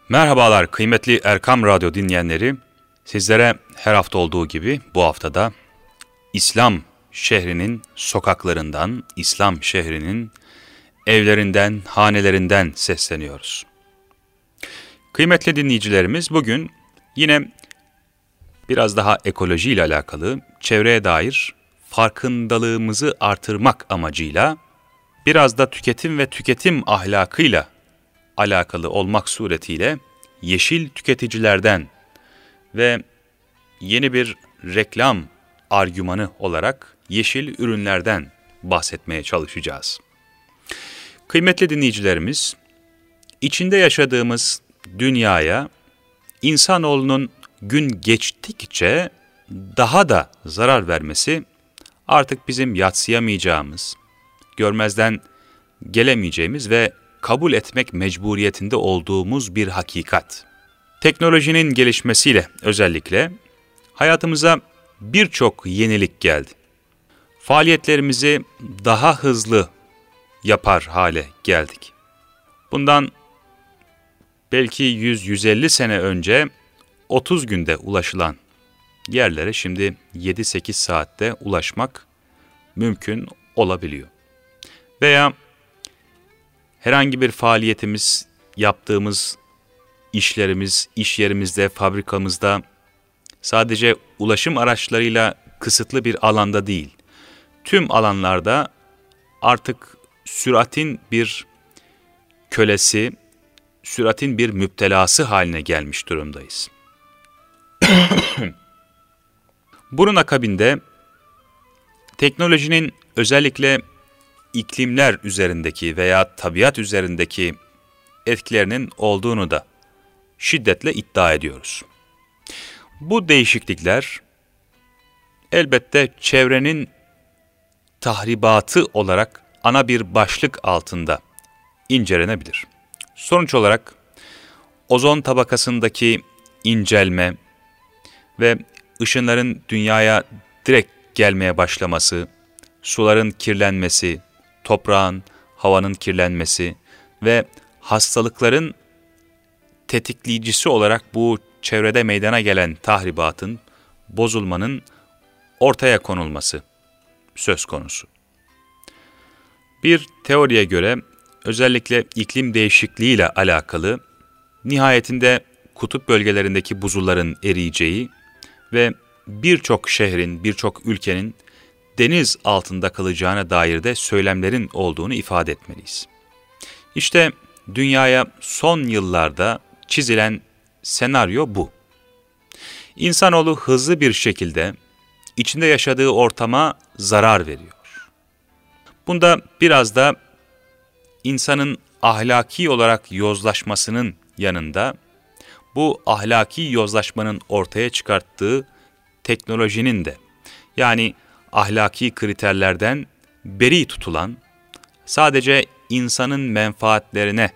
Merhabalar kıymetli Erkam Radyo dinleyenleri. Sizlere her hafta olduğu gibi bu haftada İslam şehrinin sokaklarından, İslam şehrinin evlerinden, hanelerinden sesleniyoruz. Kıymetli dinleyicilerimiz, bugün yine biraz daha ekoloji ile alakalı, çevreye dair farkındalığımızı artırmak amacıyla biraz da tüketim ve tüketim ahlakıyla alakalı olmak suretiyle yeşil tüketicilerden ve yeni bir reklam argümanı olarak yeşil ürünlerden bahsetmeye çalışacağız. Kıymetli dinleyicilerimiz, içinde yaşadığımız dünyaya insanoğlunun gün geçtikçe daha da zarar vermesi artık bizim yadsıyamayacağımız, görmezden gelemeyeceğimiz ve kabul etmek mecburiyetinde olduğumuz bir hakikat. Teknolojinin gelişmesiyle özellikle hayatımıza birçok yenilik geldi. Faaliyetlerimizi daha hızlı yapar hale geldik. Bundan belki 100-150 sene önce 30 günde ulaşılan yerlere şimdi 7-8 saatte ulaşmak mümkün olabiliyor. Veya herhangi bir faaliyetimiz, yaptığımız işlerimiz, iş yerimizde, fabrikamızda sadece ulaşım araçlarıyla kısıtlı bir alanda değil, tüm alanlarda artık süratin bir kölesi, süratin bir müptelası haline gelmiş durumdayız. Bunun akabinde teknolojinin özellikle iklimler üzerindeki veya tabiat üzerindeki etkilerinin olduğunu da şiddetle iddia ediyoruz. Bu değişiklikler elbette çevrenin tahribatı olarak ana bir başlık altında incelenebilir. Sonuç olarak ozon tabakasındaki incelme ve ışınların dünyaya direkt gelmeye başlaması, suların kirlenmesi, toprağın, havanın kirlenmesi ve hastalıkların tetikleyicisi olarak bu çevrede meydana gelen tahribatın, bozulmanın ortaya konulması söz konusu. Bir teoriye göre özellikle iklim değişikliğiyle alakalı nihayetinde kutup bölgelerindeki buzulların eriyeceği ve birçok şehrin, birçok ülkenin deniz altında kalacağına dair de söylemlerin olduğunu ifade etmeliyiz. İşte dünyaya son yıllarda çizilen senaryo bu. İnsanoğlu hızlı bir şekilde içinde yaşadığı ortama zarar veriyor. Bunda biraz da insanın ahlaki olarak yozlaşmasının yanında bu ahlaki yozlaşmanın ortaya çıkarttığı teknolojinin de, yani ahlaki kriterlerden beri tutulan, sadece insanın menfaatlerine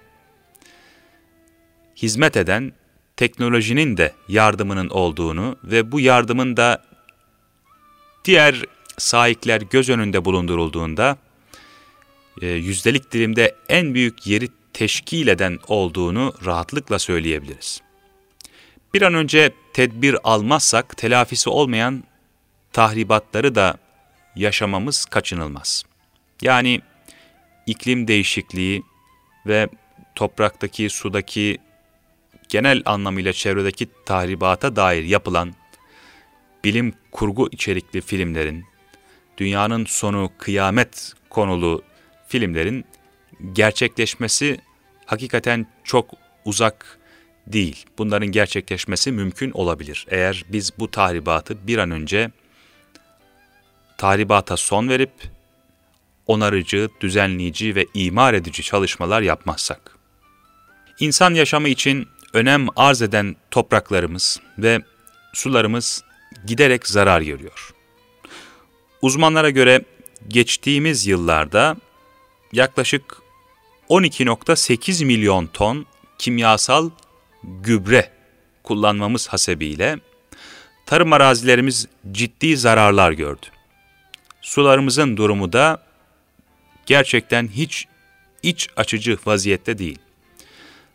hizmet eden teknolojinin de yardımının olduğunu ve bu yardımın da diğer sahipler göz önünde bulundurulduğunda yüzdelik dilimde en büyük yeri teşkil eden olduğunu rahatlıkla söyleyebiliriz. Bir an önce tedbir almazsak telafisi olmayan tahribatları da yaşamamız kaçınılmaz. Yani iklim değişikliği ve topraktaki, sudaki, genel anlamıyla çevredeki tahribata dair yapılan bilim kurgu içerikli filmlerin, dünyanın sonu kıyamet konulu filmlerin gerçekleşmesi hakikaten çok uzak değil. Bunların gerçekleşmesi mümkün olabilir. Eğer biz bu tahribatı bir an önce tahribata son verip onarıcı, düzenleyici ve imar edici çalışmalar yapmazsak. İnsan yaşamı için önem arz eden topraklarımız ve sularımız giderek zarar görüyor. Uzmanlara göre geçtiğimiz yıllarda yaklaşık 12,8 milyon ton kimyasal gübre kullanmamız hasebiyle tarım arazilerimiz ciddi zararlar gördü. Sularımızın durumu da gerçekten hiç iç açıcı vaziyette değil.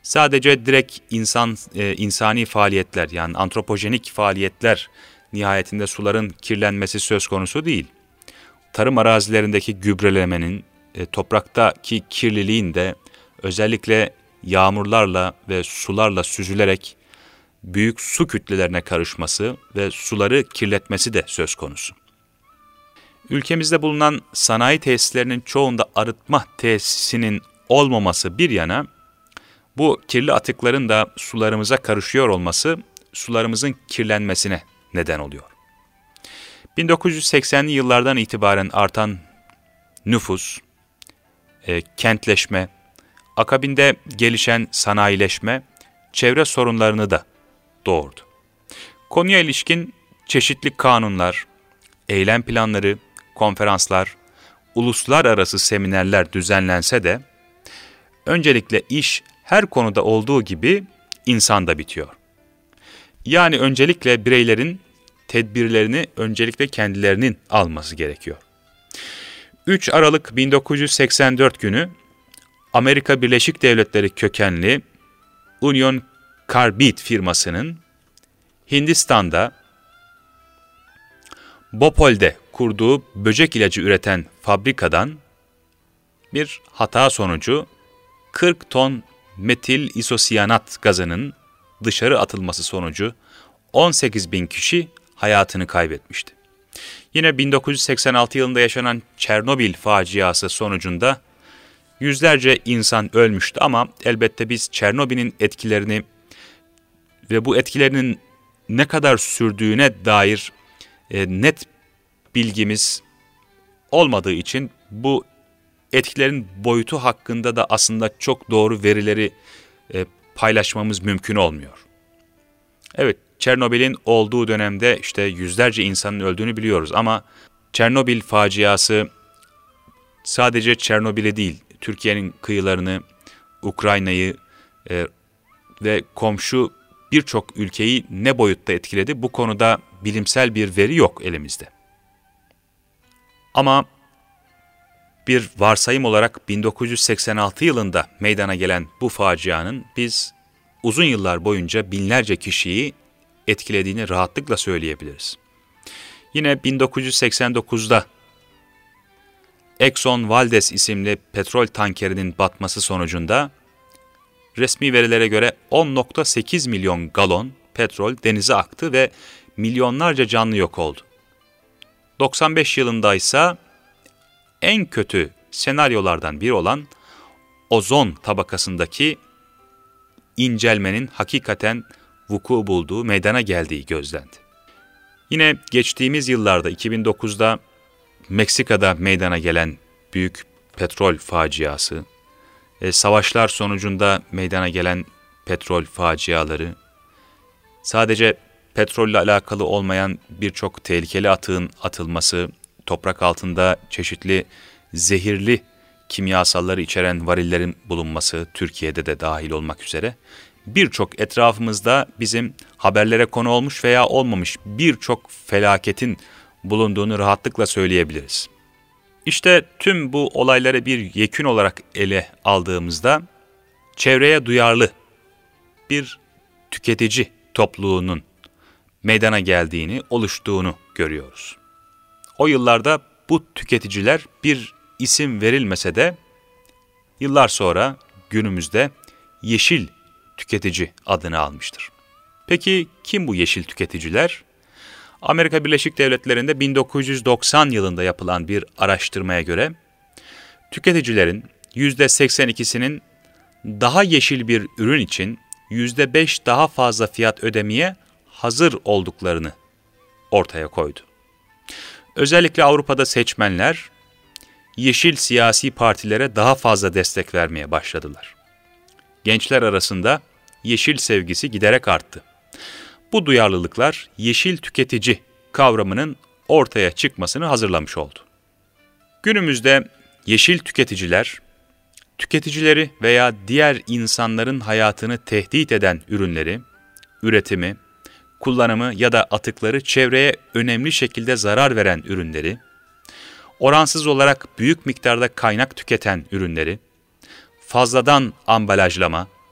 sadece direkt insani faaliyetler, yani antropojenik faaliyetler nihayetinde suların kirlenmesi söz konusu değil. Tarım arazilerindeki gübrelemenin, topraktaki kirliliğin de özellikle yağmurlarla ve sularla süzülerek büyük su kütlelerine karışması ve suları kirletmesi de söz konusu. Ülkemizde bulunan sanayi tesislerinin çoğunda arıtma tesisinin olmaması bir yana, bu kirli atıkların da sularımıza karışıyor olması sularımızın kirlenmesine neden oluyor. 1980'li yıllardan itibaren artan nüfus, kentleşme, akabinde gelişen sanayileşme, çevre sorunlarını da doğurdu. Konuya ilişkin çeşitli kanunlar, eylem planları, konferanslar, uluslararası seminerler düzenlense de, öncelikle iş her konuda olduğu gibi insanda bitiyor. Yani öncelikle bireylerin tedbirlerini öncelikle kendilerinin alması gerekiyor. 3 Aralık 1984 günü Amerika Birleşik Devletleri kökenli Union Carbide firmasının Hindistan'da Bhopal'de kurduğu böcek ilacı üreten fabrikadan bir hata sonucu 40 ton metil isosiyanat gazının dışarı atılması sonucu 18.000 kişi hayatını kaybetmişti. Yine 1986 yılında yaşanan Çernobil faciası sonucunda yüzlerce insan ölmüştü ama elbette biz Çernobil'in etkilerini ve bu etkilerinin ne kadar sürdüğüne dair net bilgimiz olmadığı için bu etkilerin boyutu hakkında da aslında çok doğru verileri paylaşmamız mümkün olmuyor. Evet, Çernobil'in olduğu dönemde işte yüzlerce insanın öldüğünü biliyoruz ama Çernobil faciası sadece Çernobil'i değil, Türkiye'nin kıyılarını, Ukrayna'yı ve komşu birçok ülkeyi ne boyutta etkiledi? Bu konuda bilimsel bir veri yok elimizde. Ama bir varsayım olarak 1986 yılında meydana gelen bu facianın biz uzun yıllar boyunca binlerce kişiyi etkilediğini rahatlıkla söyleyebiliriz. Yine 1989'da Exxon Valdez isimli petrol tankerinin batması sonucunda resmi verilere göre 10.8 milyon galon petrol denize aktı ve milyonlarca canlı yok oldu. 95 yılında ise en kötü senaryolardan biri olan ozon tabakasındaki incelmenin hakikaten vuku bulduğu, meydana geldiği gözlendi. Yine geçtiğimiz yıllarda 2009'da Meksika'da meydana gelen büyük petrol faciası, savaşlar sonucunda meydana gelen petrol faciaları, sadece petrolle alakalı olmayan birçok tehlikeli atığın atılması, toprak altında çeşitli zehirli kimyasalları içeren varillerin bulunması, Türkiye'de de dahil olmak üzere, birçok etrafımızda bizim haberlere konu olmuş veya olmamış birçok felaketin bulunduğunu rahatlıkla söyleyebiliriz. İşte tüm bu olayları bir yekün olarak ele aldığımızda çevreye duyarlı bir tüketici topluluğunun meydana geldiğini, oluştuğunu görüyoruz. O yıllarda bu tüketiciler bir isim verilmese de yıllar sonra günümüzde yeşil tüketici adını almıştır. Peki kim bu yeşil tüketiciler? Amerika Birleşik Devletleri'nde 1990 yılında yapılan bir araştırmaya göre tüketicilerin %82'sinin daha yeşil bir ürün için %5 daha fazla fiyat ödemeye hazır olduklarını ortaya koydu. Özellikle Avrupa'da seçmenler yeşil siyasi partilere daha fazla destek vermeye başladılar. Gençler arasında yeşil sevgisi giderek arttı. Bu duyarlılıklar yeşil tüketici kavramının ortaya çıkmasını hazırlamış oldu. Günümüzde yeşil tüketiciler, tüketicileri veya diğer insanların hayatını tehdit eden ürünleri, üretimi, kullanımı ya da atıkları çevreye önemli şekilde zarar veren ürünleri, oransız olarak büyük miktarda kaynak tüketen ürünleri, fazladan ambalajlama,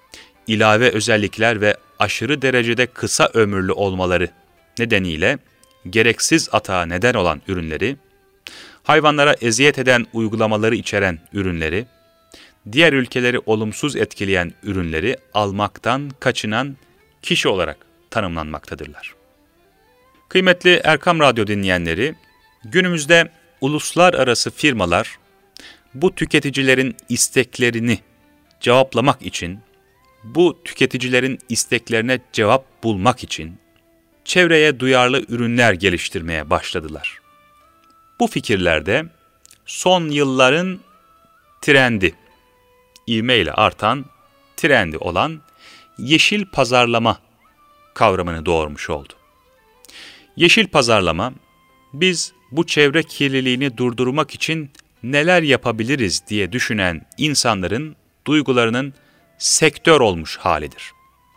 ilave özellikler ve aşırı derecede kısa ömürlü olmaları nedeniyle gereksiz atağa neden olan ürünleri, hayvanlara eziyet eden uygulamaları içeren ürünleri, diğer ülkeleri olumsuz etkileyen ürünleri almaktan kaçınan kişi olarak tanımlanmaktadırlar. Kıymetli Erkam Radyo dinleyenleri, günümüzde uluslararası firmalar bu tüketicilerin isteklerini cevaplamak için, bu tüketicilerin isteklerine cevap bulmak için çevreye duyarlı ürünler geliştirmeye başladılar. Bu fikirlerde son yılların trendi, ivmeyle artan trendi olan yeşil pazarlama kavramını doğurmuş oldu. Yeşil pazarlama, biz bu çevre kirliliğini durdurmak için neler yapabiliriz diye düşünen insanların duygularının sektör olmuş halidir.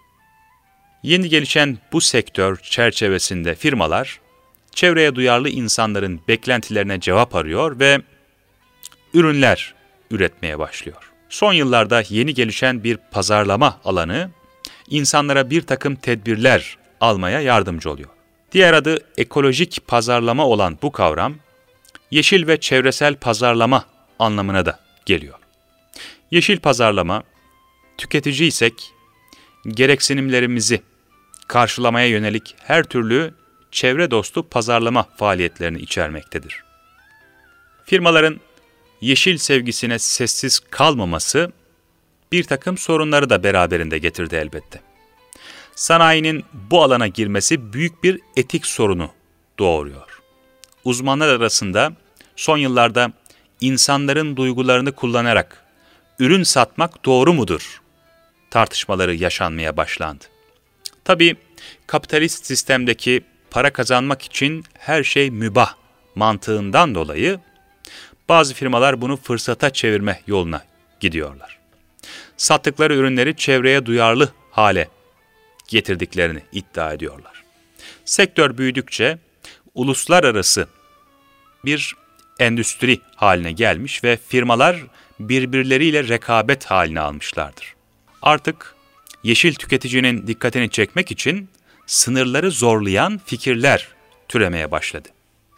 Yeni gelişen bu sektör çerçevesinde firmalar, çevreye duyarlı insanların beklentilerine cevap arıyor ve ürünler üretmeye başlıyor. Son yıllarda yeni gelişen bir pazarlama alanı, insanlara bir takım tedbirler almaya yardımcı oluyor. Diğer adı ekolojik pazarlama olan bu kavram, yeşil ve çevresel pazarlama anlamına da geliyor. Yeşil pazarlama, tüketiciysek gereksinimlerimizi karşılamaya yönelik her türlü çevre dostu pazarlama faaliyetlerini içermektedir. Firmaların yeşil sevgisine sessiz kalmaması bir takım sorunları da beraberinde getirdi elbette. Sanayinin bu alana girmesi büyük bir etik sorunu doğuruyor. Uzmanlar arasında son yıllarda insanların duygularını kullanarak ürün satmak doğru mudur tartışmaları yaşanmaya başlandı. Tabii kapitalist sistemdeki para kazanmak için her şey mübah mantığından dolayı bazı firmalar bunu fırsata çevirme yoluna gidiyorlar. Sattıkları ürünleri çevreye duyarlı hale getirdiklerini iddia ediyorlar. Sektör büyüdükçe uluslararası bir endüstri haline gelmiş ve firmalar birbirleriyle rekabet haline almışlardır. Artık yeşil tüketicinin dikkatini çekmek için sınırları zorlayan fikirler türemeye başladı.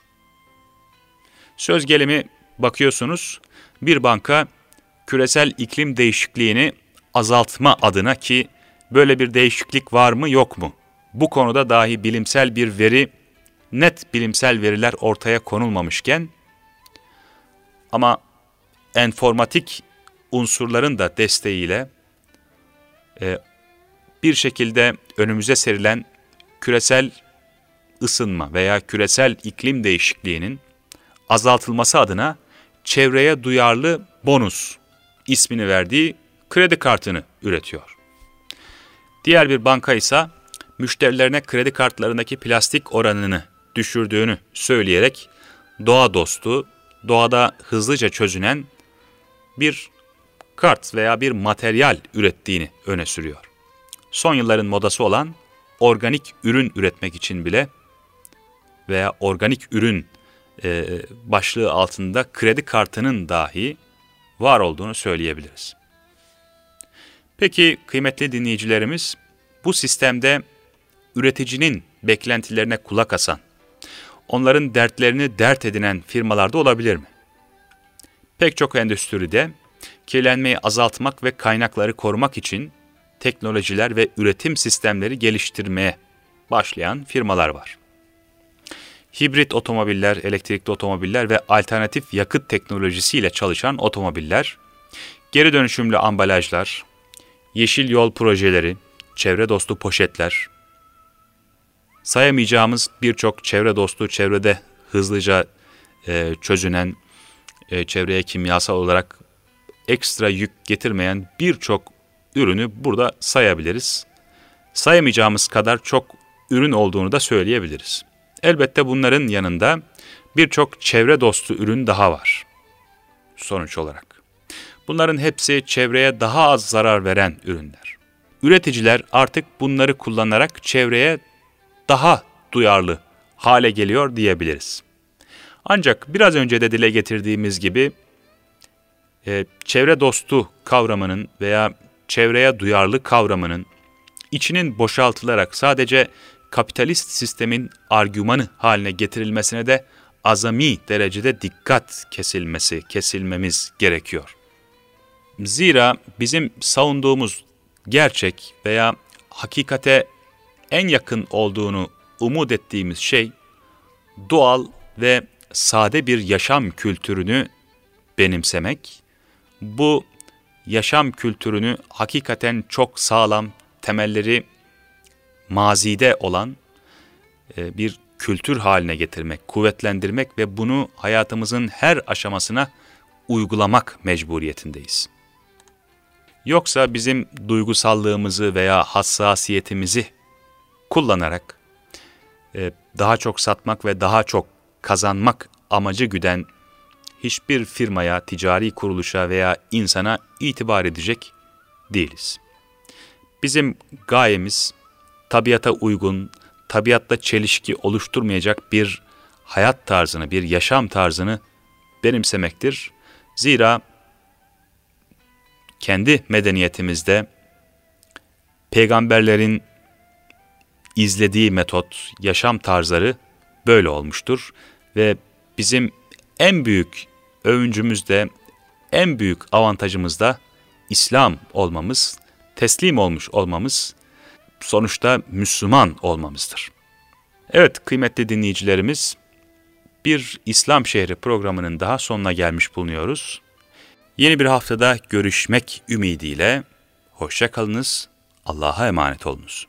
Söz gelimi bakıyorsunuz, bir banka küresel iklim değişikliğini azaltma adına, ki böyle bir değişiklik var mı yok mu? Bu konuda dahi bilimsel bir veri, net bilimsel veriler ortaya konulmamışken ama enformatik unsurların da desteğiyle bir şekilde önümüze serilen küresel ısınma veya küresel iklim değişikliğinin azaltılması adına çevreye duyarlı bonus ismini verdiği kredi kartını üretiyor. Diğer bir banka ise müşterilerine kredi kartlarındaki plastik oranını düşürdüğünü söyleyerek doğa dostu, doğada hızlıca çözünen bir kart veya bir materyal ürettiğini öne sürüyor. Son yılların modası olan organik ürün üretmek için bile veya organik ürün başlığı altında kredi kartının dahi var olduğunu söyleyebiliriz. Peki kıymetli dinleyicilerimiz, bu sistemde üreticinin beklentilerine kulak asan, onların dertlerini dert edinen firmalarda olabilir mi? Pek çok endüstride kirlenmeyi azaltmak ve kaynakları korumak için teknolojiler ve üretim sistemleri geliştirmeye başlayan firmalar var. Hibrit otomobiller, elektrikli otomobiller ve alternatif yakıt teknolojisiyle çalışan otomobiller, geri dönüşümlü ambalajlar, yeşil yol projeleri, çevre dostu poşetler, sayamayacağımız birçok çevre dostu, çevrede hızlıca çözünen, çevreye kimyasal olarak ekstra yük getirmeyen birçok ürünü burada sayabiliriz. Sayamayacağımız kadar çok ürün olduğunu da söyleyebiliriz. Elbette bunların yanında birçok çevre dostu ürün daha var sonuç olarak. Bunların hepsi çevreye daha az zarar veren ürünler. Üreticiler artık bunları kullanarak çevreye daha duyarlı hale geliyor diyebiliriz. Ancak biraz önce de dile getirdiğimiz gibi çevre dostu kavramının veya çevreye duyarlı kavramının içinin boşaltılarak sadece kapitalist sistemin argümanı haline getirilmesine de azami derecede dikkat kesilmemiz gerekiyor. Zira bizim savunduğumuz gerçek veya hakikate en yakın olduğunu umut ettiğimiz şey, doğal ve sade bir yaşam kültürünü benimsemek, bu yaşam kültürünü hakikaten çok sağlam, temelleri mazide olan bir kültür haline getirmek, kuvvetlendirmek ve bunu hayatımızın her aşamasına uygulamak mecburiyetindeyiz. Yoksa bizim duygusallığımızı veya hassasiyetimizi kullanarak daha çok satmak ve daha çok kazanmak amacı güden hiçbir firmaya, ticari kuruluşa veya insana itibar edecek değiliz. Bizim gayemiz tabiata uygun, tabiatla çelişki oluşturmayacak bir hayat tarzını, bir yaşam tarzını benimsemektir. Zira kendi medeniyetimizde peygamberlerin izlediği metot, yaşam tarzları böyle olmuştur ve bizim en büyük övüncümüz de, en büyük avantajımız da İslam olmamız, teslim olmuş olmamız, sonuçta Müslüman olmamızdır. Evet kıymetli dinleyicilerimiz, bir İslam Şehri programının daha sonuna gelmiş bulunuyoruz. Yeni bir haftada görüşmek ümidiyle, hoşça kalınız, Allah'a emanet olunuz.